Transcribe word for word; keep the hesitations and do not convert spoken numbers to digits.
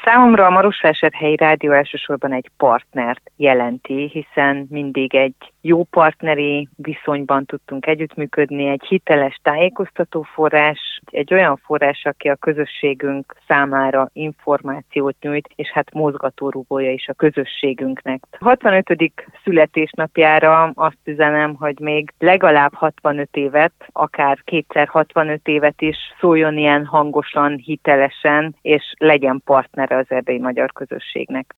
Számomra a Marosvásárhelyi Rádió elsősorban egy partnert jelenti, hiszen mindig egy jó partneri viszonyban tudtunk együttműködni, egy hiteles tájékoztató forrás, egy olyan forrás, aki a közösségünk számára információt nyújt, és hát mozgatórugója is a közösségünknek. A hatvanötödik születésnapjára azt üzenem, hogy még legalább hatvanöt évet, akár kétszer hatvanöt évet is szóljon ilyen hangosan, hitelesen, és legyen partnere az erdélyi magyar közösségnek.